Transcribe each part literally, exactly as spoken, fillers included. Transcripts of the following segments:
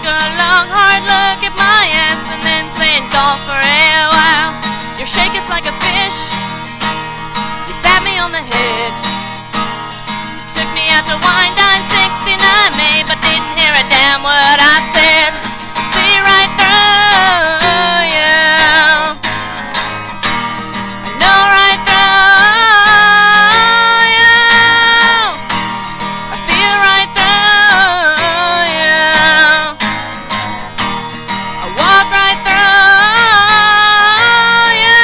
a long hard look at my ass and then played golf for a while. Your shake is like a fish, you pat me on the head. You took me out to wine dine sixty-nine May, but didn't hear a damn word I said. See right through you, I know right through you, I feel right through you, I walk right through you.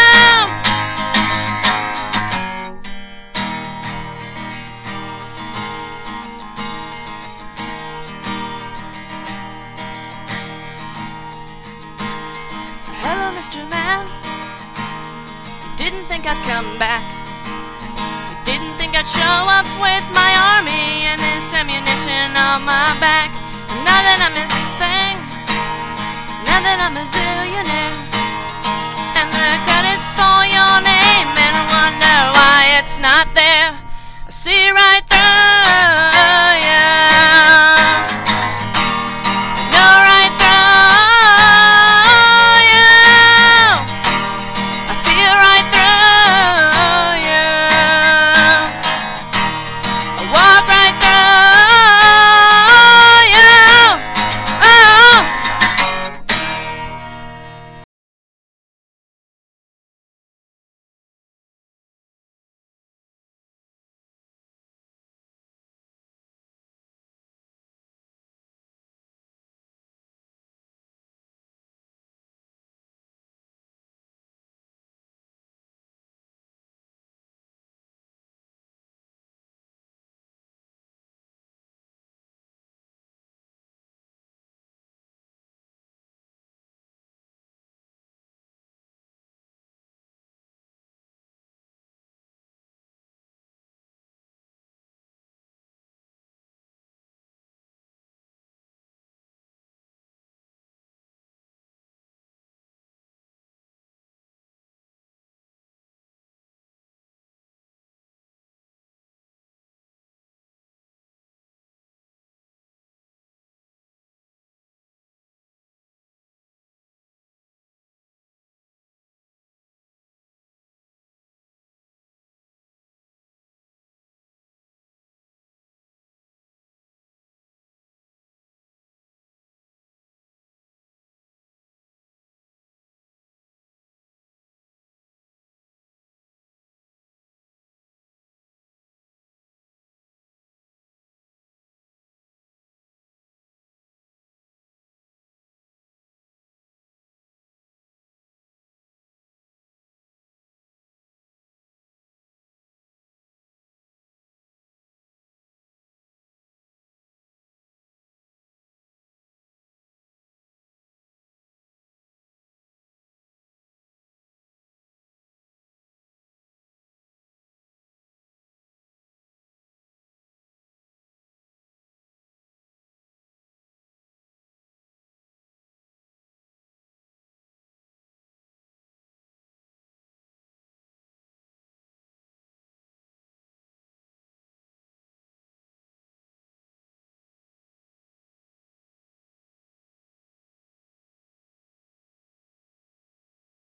Hello, Mister Man. You didn't think I'd come back. You didn't think I'd show up with my army and this ammunition on my back. Now that I'm missing, now that I'm a zillionaire,